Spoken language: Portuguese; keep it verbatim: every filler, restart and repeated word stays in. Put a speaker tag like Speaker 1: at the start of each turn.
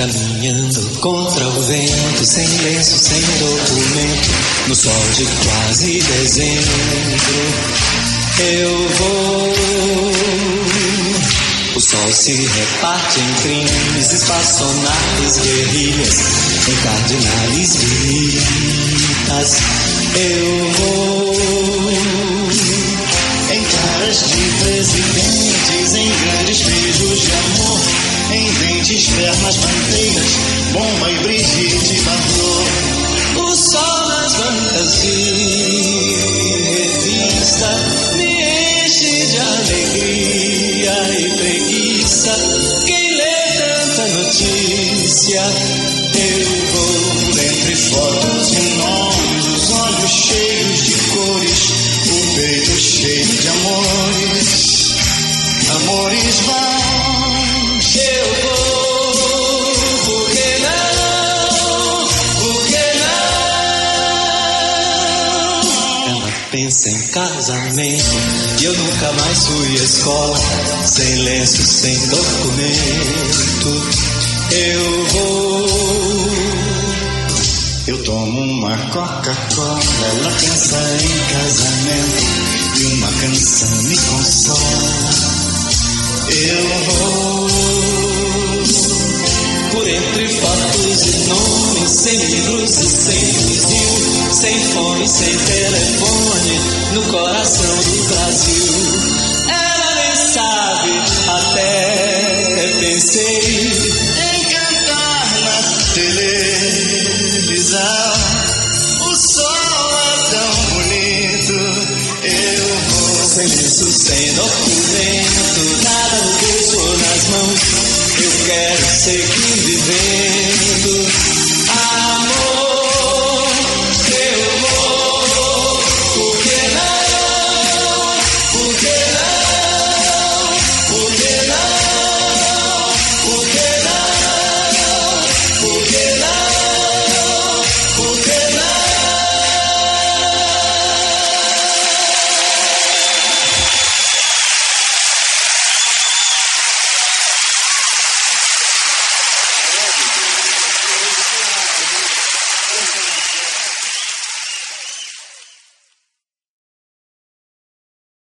Speaker 1: caminhando contra o vento, sem lenço, sem documento, no sol de quase dezembro. Eu vou. O sol se reparte em crimes, espaçonatos, guerrilhas, em cardinais viritas. Eu vou. Em caras de presidentes, em grandes beijos de amor, em dentes, pernas, manteigas, bomba e Brigitte Bardot. O sol nas bancas de revista me enche de alegria e preguiça. Quem lê tanta notícia? Eu vou entre fotos e nomes, os olhos cheios de cores, o peito cheio de amores, amores vãos. Eu vou, por que não, por que não? Ela pensa em casamento e eu nunca mais fui à escola, sem lenço, sem documento. Eu vou. Eu tomo uma Coca-Cola, ela pensa em casamento e uma canção me consola. Eu vou por entre fotos e nomes, sem livros e sem fuzil, sem fome, sem telefone, no coração do Brasil. Ela nem sabe, até pensei em cantar na televisão. O sol é tão bonito, eu vou sem isso, sem documento, nada no bolso ou nas mãos. Eu quero seguir